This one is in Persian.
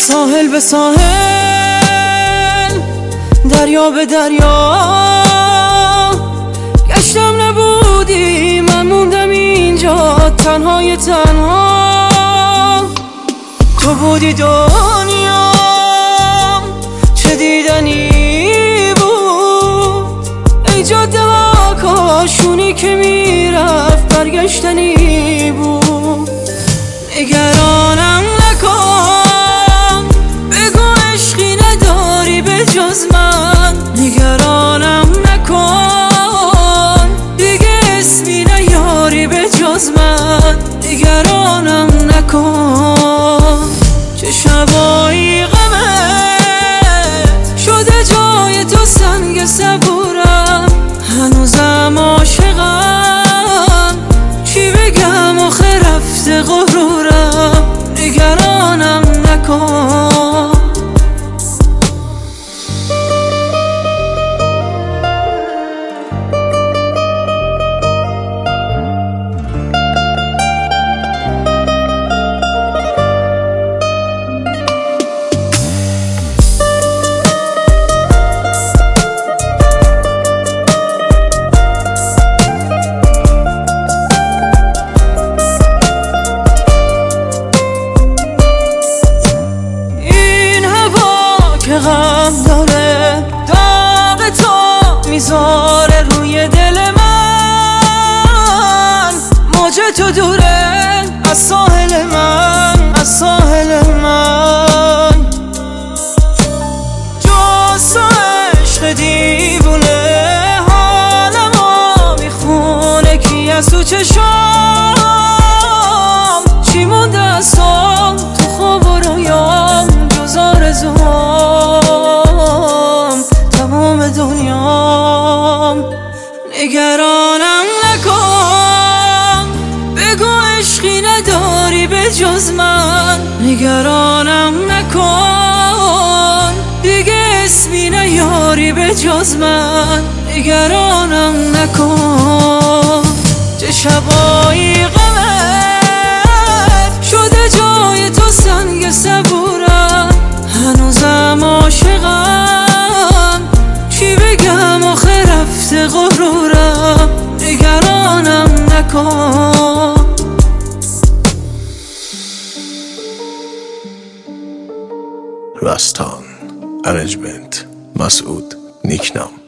ساحل به ساحل، دریا به دریا گشتم نبودی، من موندم اینجا تنهای تنها. تو بودی دنیا چه دیدنی بود، ای جاده ها کاشونی که میرفت برگشتنی بود. نگرانم نکن، بگو عشقی نداری به جز من. نگرانم نکن، دیگه اسمی نیاری به جز من. نگرانم نکن، چه شبایی غمت شده جای تو سنگ صبورم. هنوزم عاشقم، چی بگم آخه رفته غرورم. نگرانم نکن. غم داره داغ تو میذاره روی دل من. موج تو دوره از ساحل من، از ساحل من. جز تو عشق دیوونه حالمو میخونه، کی از تو چشام چی مونده از تو خواب و رویام جز آرزوام تمام دنیام. نگرانم نکن، بگو عشقی نداری به جز من. نگرانم نکن، دیگه اسمی نیاری به جز من. نگرانم نکن، چه شبایی غمت شده جای تو سنگ صبورم. هنوزم عاشقم، چی بگم آخه رفته غرورم. نگرانم نکن. راستان ارنجمنت مسعود نیکنام.